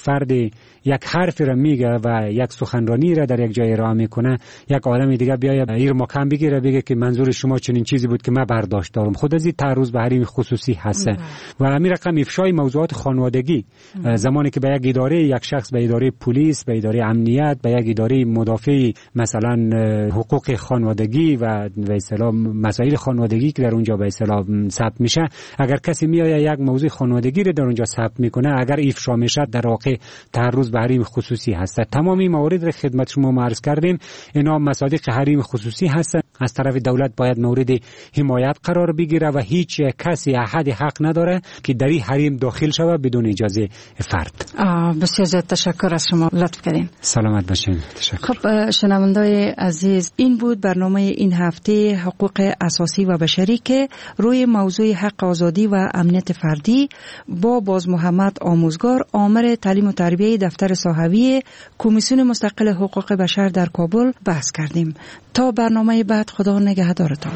فرد یک حرف را میگه و یک سخنرانی را در یک جای ارائه میکنه، یک آدم دیگه بیاید ایر مکان بگیره بگه که منظور شما چنین چیزی بود که من برداشت دارم، خود از این تعرض به حریم خصوصی هست. و همین رقم افشای موضوعات خانوادگی، زمانی که به یک اداره، یک شخص به اداره پلیس، به اداره امنیت، به یک اداره مدافع مثلا حقوق خانوادگی و به اصطلاح مسائل خانوادگی که در اونجا به اصطلاح ثبت میشه، اگر کسی میاد یک موضوع خانوادگی رو در اونجا ثبت میکنه، اگر افشا میشه در واقع تعرض به حریم خصوصی هست. تمام این موارد را خدمت شما عرض کردیم، اینا مصادیق حریم خصوصی هست. از طرف دولت باید مورد حمایت قرار بگیره و هیچ کسی احد حق نداره که در این حریم داخل شود بدون اجازه فرد. بسیار زیاد تشکر از شما، لطف کردین. سلامت باشین. تشکر. خب شنوندای عزیز، این بود برنامه این هفته حقوق اساسی و بشری که روی موضوع حق آزادی و امنیت فردی با باز محمد آموزگار، آمر تعلیم و تربیه دفتر صاحبی کمیسیون مستقل حقوق بشر در کابل بحث کردیم. تا برنامه بعد، خدا نگهدارتان.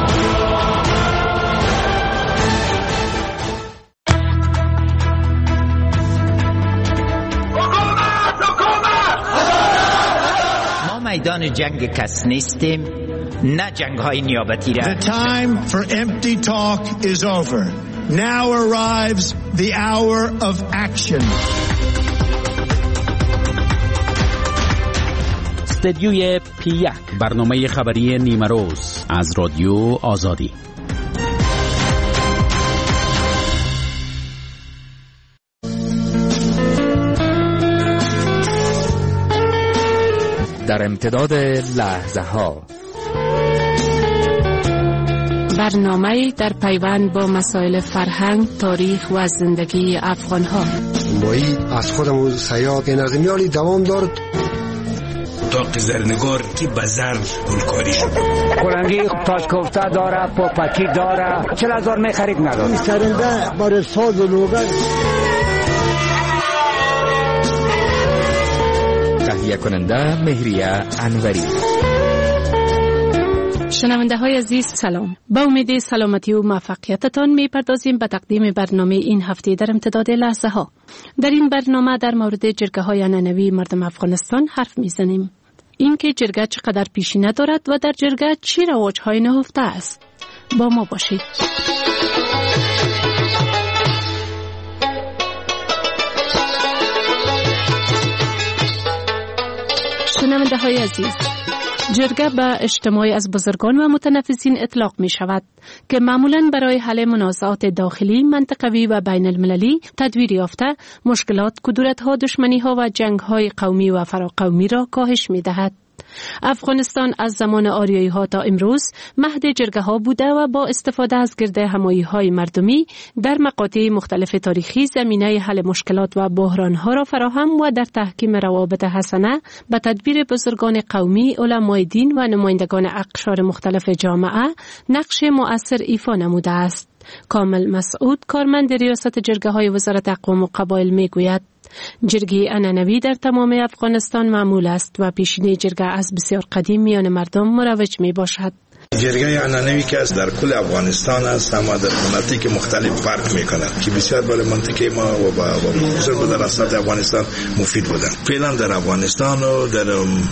ما میدان جنگ کس نیستیم، نه جنگ های نیابتی را. The time for empty talk is over. Now arrives the hour of action. استدیوی P1، برنامه خبری نیمه روز از رادیو آزادی. در امتداد لحظه ها، برنامه در پیوند با مسائل فرهنگ، تاریخ و زندگی افغان ها. مایی از خودمون سیاد این از میالی دوام دارد. داغ زرنگار که بزر گلکاری شد. کلنگی تاج کوفته داره، پاپکی داره، 40,000 می خرید نداره. این سرنده برای ساز و لوگن. تهیه کننده مهریه انوری. شنونده های عزیز سلام. با امید سلامتی و موفقیتتان میپردازیم به تقدیم برنامه این هفته در امتداد لحظه ها. در این برنامه در مورد جرگه های عنعنوی مردم افغانستان حرف میزنیم. اینکه جرگه چقدر پیشینه دارد و در جرگه چی رواج های نهفته است. با ما باشید. شنونده های عزیز، جرگه به اجتماعی از بزرگان و متنفسین اطلاق می شود که معمولاً برای حل منازعات داخلی، منطقوی و بین المللی تدویر یافته مشکلات، کدورت‌ها، دشمنی‌ها و جنگ‌های قومی و فراقومی را کاهش می دهد. افغانستان از زمان آریایی‌ها تا امروز مهد جرگه‌ها بوده و با استفاده از گرد همایی‌های مردمی در مقاطع مختلف تاریخی زمینه حل مشکلات و بحران‌ها را فراهم و در تحکیم روابط حسنه به تدبیر بزرگان قومی، علمای دین و نمایندگان اقشار مختلف جامعه نقش مؤثر ایفا نموده است. کامل مسعود، کارمند ریاست جرگه‌های وزارت اقوام و قبایل میگوید جرگه عنعنوی در تمام افغانستان معمول است و پیشینه جرگه از بسیار قدیم میان مردم مروج می باشد. جرگه عنعنوی که از در کل افغانستان است، اما در مناطق مختلف فرق میکنند که بسیار برای منطقه ما و بسیار در اسناد افغانستان مفید بودند. فعلا در افغانستان و در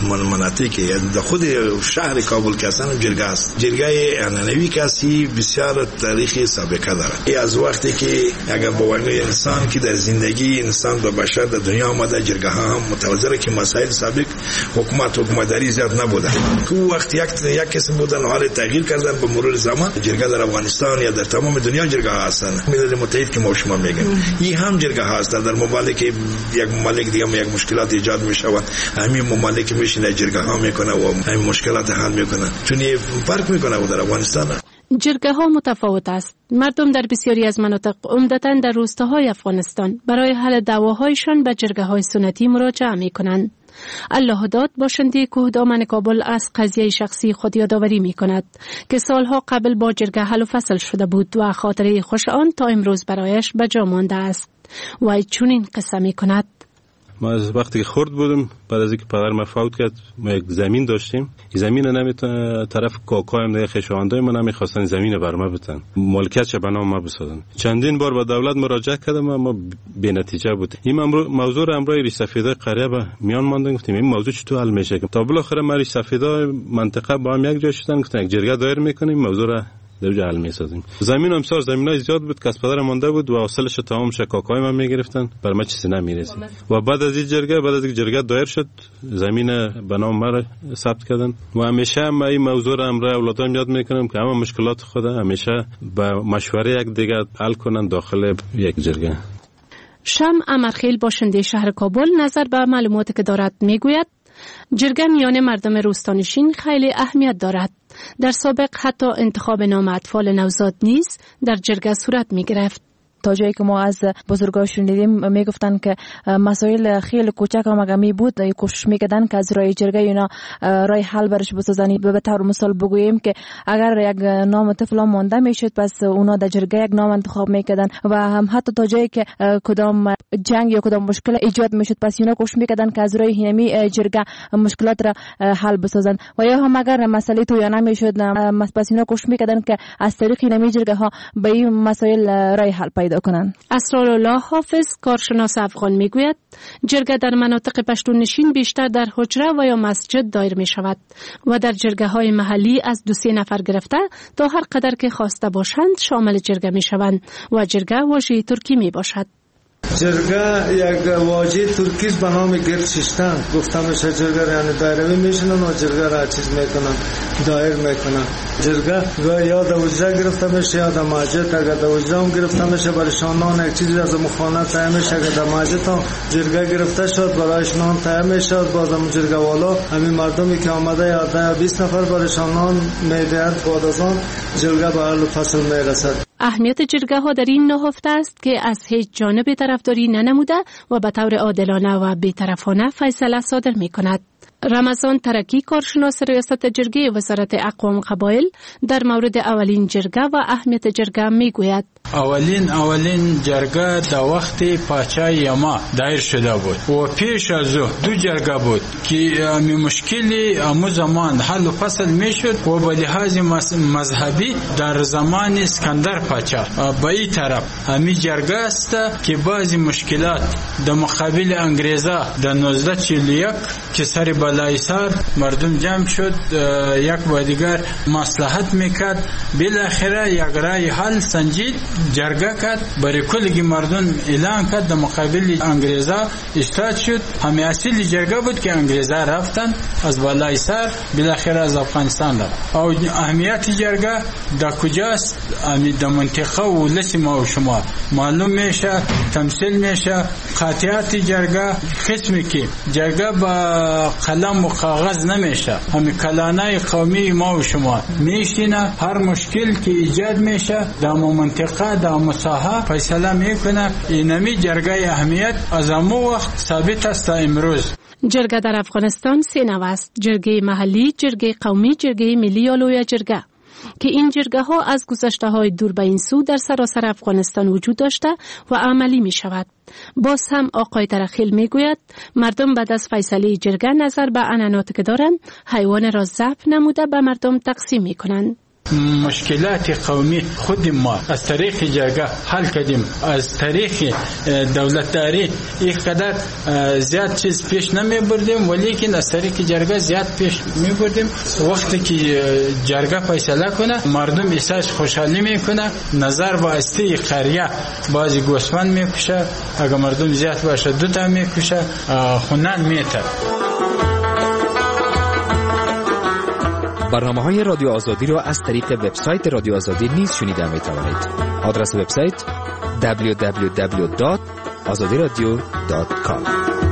مناطق در خود شهر کابل که اصلا جرگه است. جرگه عنعنوی که اصلی بسیار تاریخی سابقه دارد. از وقتی که اگر باوری انسان که در زندگی انسان و بشر در دنیا آمده، جرگه ها هم متوجه که مسائل سابق حکومتداری زیاد نبودند. که وقتی یک قسم بودن حال تغییر کردن به مرور زمان. جرگه در افغانستان یا در تمام دنیا جرگه ها هستند. ملل متحد که ما شما میگیم این هم جرگه ها هست. در ممالک یک مملکت دیگه یک مشکلات ایجاد میشود، همین ممالک میشینه جرگه ها میکنه و همین مشکلات حل میکنه. چون فرق میکنه در افغانستان. جرگه ها متفاوت است. مردم در بسیاری از مناطق، عمدتاً در روستاهای افغانستان، برای حل دعواهایشان به جرگه های سنتی مراجعه می کنند. الله داد، باشنده کوهدامن کابل، از قضیه شخصی خود یادآوری می کند که سالها قبل با جرگه حل و فصل شده بود و خاطره خوش آن تا امروز برایش به جا مانده است. و چنین قصه می کند: ما از وقتی که خرد بودم بعد از اینکه پدر ما فوت کرد ما یک زمین داشتیم. این زمین نمیتونه طرف کاکایم دیگه خشاوندای ما نمیخواستن زمین بر ما بدن، مالکیتش به نام ما بسازن. چندین بار با دولت مراجعه کردم اما بی نتیجه بود. این موضوع امروز ریش سفیدای قریه به میان ماندن، گفتیم این موضوع چطور حل میشه. تا بالاخره ما ریش سفیدای منطقه با هم یک جا شدن، گفتن یک جرگه دایر میکنیم موضوع را در حل میسازیم. زمین هم سار زمینای زیاد بود که از پدر مونده بود و حاصلش تمام شکاکای من میگرفتن، بر ما چیزی نمیرسید. و بعد از این جرگه دایر شد، زمین به نام ما ثبت کردن و همیشه ما این موضوع را امروز اولادام یاد میکنم که همه مشکلات خود همیشه با مشوره یک دیگه حل کنن داخل یک جرگه. شم امرخیل باشنده شهر کابل نظر به معلوماتی که دارد میگوید جرگه میان مردم روستانشین خیلی اهمیت دارد. در سابق حتی انتخاب نام اطفال نوزاد نیز در جرگه صورت می گرفت. تا جایی که ما از بزرگان شنیدیم میگفتن که مسائل خیلی کوچک هم اگه می بود کوشش میکردن که از رای جرگه اینا رای حل برش بسازن. به طور مثال بگوییم که اگر یک نام طفل مانده میشد پس اونا در جرگه یک نام انتخاب میکردن و هم حتی تا جایی که کدام جنگ یا کدام مشکل ایجاد میشد پس اینا کوشش میکردن که از رای همین جرگه مشکلات را حل بسازن و یا هم اگر مسئله تو یا نمیشد پس اینا کوشش میکردن که از طریق همین جرگه ها به این مسائل رای حل اسرارالله حافظ کارشناس افغان میگوید جرگه در مناطق پشتون نشین بیشتر در حجره و یا مسجد دایر می شود و در جرگه های محلی از 2-3 نفر گرفته تا هر قدر که خواسته باشند شامل جرگه می شوند و جرگه واژه ترکی می باشد. جرگه یک واژه ترکی به نام گرد ششتن گفته میشه. جرگه یعنی دایروی میشنن و جرگه را چیز میکنن دایر میکنن. جرگه یا در وجه گرفته میشه یا در مسجد. اگر در وجه هم گرفته میشه برای شانان یک چیزی از مخانه تایم میشه. اگر در مسجد هم جرگه گرفته شد برای شانان تایم میشه. بازم جرگه والا همین مردمی که آمده یا 20 نفر برای شانان میدهد بعد از آن جرگه به حل فصل میرسد. اهمیت جرگه ها در این نهفته است که از هیچ جانب طرفداری ننموده و به طور عادلانه و بی‌طرفانه فیصله صادر می کند. رمضان ترکی کارشناس ریاست جرگه وزارت اقوام قبایل در مورد اولین جرگه و اهمیت جرگه می گوید. اولین جرگه در وقت پاچای یما دایر شده بود و پیش از دو جرگه بود که مشکلی امو زمان حل و فصل می شد و به لحاظ مذهبی در زمان اسکندر پاچا به این طرف همی جرگه است که بعضی مشکلات در مقابل انگریزا در 1941 که سر بالای سر مردم جمع شد یک با دیگر مصلحت میکرد بالاخره یک رای حل سنجید جرگه کرد برای کلگی مردم اعلان کرد در مقابل انگریزا استاد شد. همه اصلی جرگه بود که انگریزا رفتن از بالای سر بالاخره از افغانستان رفت. او اهمیت جرگه در کجاست؟ در منطقه و ولس ما و شما معلوم میشه تمثیل میشه. قاطعیت جرگه قسمی که جرگه با قلم و کاغذ نمیشه، همین کلانه قومی ما و شما میشینه هر مشکل که ایجاد میشه در منطقه در مساحه فیصله میکنه. اینمی جرگه اهمیت از همون وقت ثابت است تا امروز. جرگه در افغانستان 3 نوع است: جرگه محلی، جرگه قومی، جرگه ملی یا لوی جرگه، که این جرگه ها از گذشته های دور به این سو در سراسر افغانستان وجود داشته و عملی می شود. باز هم آقای ترخیل می گوید مردم بعد از فیصله جرگه نظر به عنعناتی که دارند حیوان را ذبح نموده به مردم تقسیم می کنند. مشکلات قومی خود ما از طریق جرگه حل کردیم. از طریق دولتداری یک قدر زیاد چیز پیش نمی بردیم ولیکن از طریق جرگه زیاد پیش می بردیم. وقتی که جرگه فیصله کنه مردم احساس خوشحالی میکنه. نظر با استی قریه بعضی گوسفند میکشه، اگر مردم زیاد باشه 2 تا میکشه، خونان میتر. برنامه‌های رادیو آزادی را از طریق وبسایت رادیو آزادی نیز شنیده می‌توانید. آدرس وبسایت www.azadiradio.com.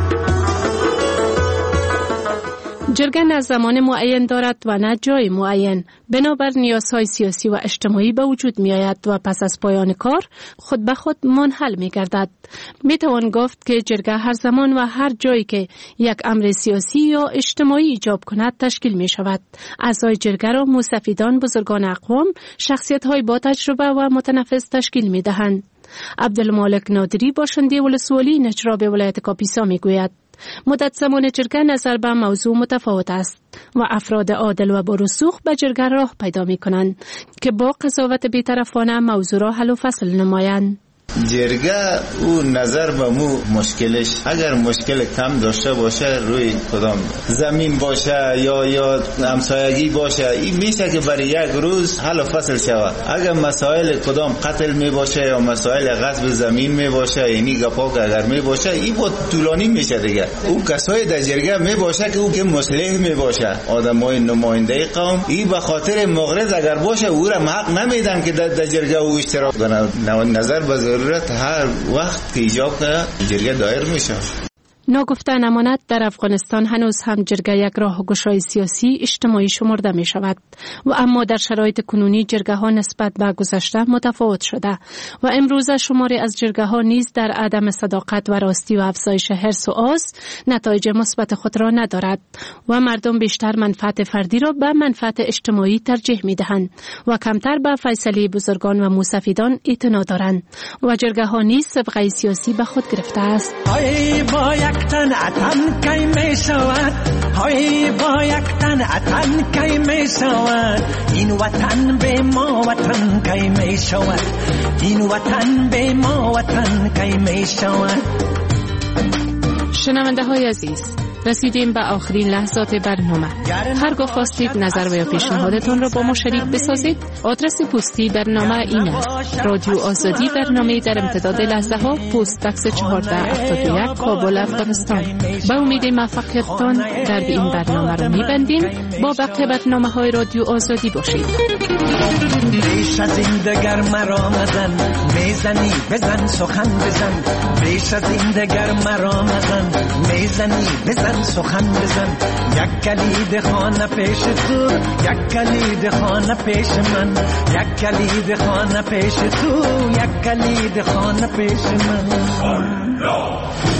جرگه نه زمان معین دارد و نه جای معین، بنابر نیازهای سیاسی و اجتماعی به وجود می آید و پس از پایان کار خود به خود منحل می گردد. می توان گفت که جرگه هر زمان و هر جایی که یک امر سیاسی یا اجتماعی ایجاب کند تشکیل می شود. اعضای جرگه را مستفیدان، بزرگان اقوام، شخصیت های با تجربه و متنفس تشکیل می دهند. عبدالمالک نادری باشنده ولسوالی نجراب ولایت کاپیسا میگوید مدت زمان جرگه نظر به موضوع متفاوت است و افراد عادل و با رسوخ به جرگه راه پیدا می کنند که با قضاوت بی‌طرفانه موضوع را حل و فصل نمایند. جرگه او نظر به مو مشکلش اگر مشکل کم داشته باشه روی کدام زمین باشه یا همسایگی باشه این میشه که برای یک روز حل و فصل شود. اگر مسائل کدام قتل می باشه یا مسائل غصب زمین می باشه یعنی گپا که اگر می باشه این بود طولانی میشه دیگه. او کسای در جرگه می باشه که او که مصلح می باشه آدمای نماینده قوم این به خاطر مغرض اگر باشه او را حق نمیدن که در جرگه او اشتراک کنه. نظر به ضرورت هر وقت که ایجاب کنه جرگه دایر میشه. ناگفته نماند در افغانستان هنوز هم جرگه یک راهگشای سیاسی اجتماعی شمرده می شود و اما در شرایط کنونی جرگه ها نسبت به گذشته متفاوت شده و امروز شماری از جرگه ها نیز در عدم صداقت و راستی و افزایش حرص و آز نتایج مثبت خود را ندارد و مردم بیشتر منفعت فردی را به منفعت اجتماعی ترجیح می دهند و کمتر به فیصله بزرگان و موسفیدان اعتنا دارند و جرگه ها نیز سابقه سیاسی به خود گرفته است. تن اتن کی می شود های با یک تن اتن کی می شود این وطن به ما وطن کی می شود این وطن به ما وطن کی می شود. شنونده های عزیز رسیدیم به آخرین لحظات برنامه. هرگاه خواستید نظر و یا پیشنهادتان را با ما شریک بسازید آدرس پستی برنامه این است: رادیو آزادی برنامه در امتداد لحظه ها پست بکس 1471 کابل افغانستان. با امید موفقیتتان در این برنامه را می‌بندیم. با بقیه برنامه های رادیو آزادی باشید. بیش از این دگر مرا مزن میزنی بزن سخن بزن بیش از این دگر مرا مزن میزنی بزن سخن بزن یک کلید خانه پیش تو یک کلید خانه پیش من یک کلید خانه پیش تو یک کلید خانه پیش من.